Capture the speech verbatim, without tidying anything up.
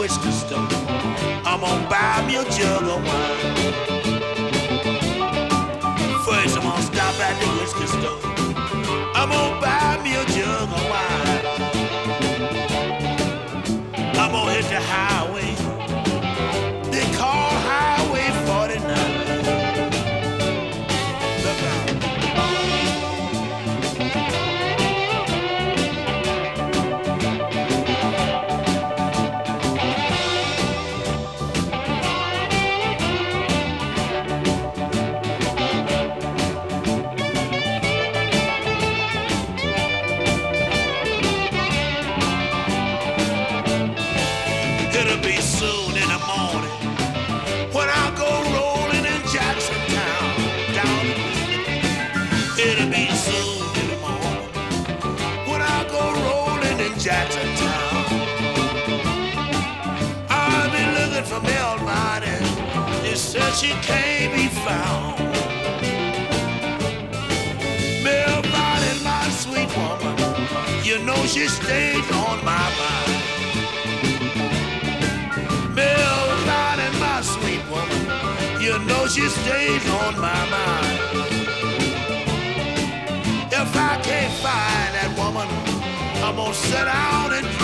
whiskey store. I'm gonna buy me a jug of wine. First I'm gonna stop at the whiskey store. I'm gonna buy me a jug of wine. I'm gonna hit the highway. They call Highway forty-nine. Look out. It'll be soon in the morning when I go rolling in Jackson Town, down in Mississippi. It'll be soon in the morning when I go rolling in Jackson Town. I'll be looking for Melvine. They said she can't be found. Melvine, my sweet woman, you know she stays on my mind. Melvine, my sweet woman, you know she stays on my mind. If I can't find that woman, I'm gonna sit down and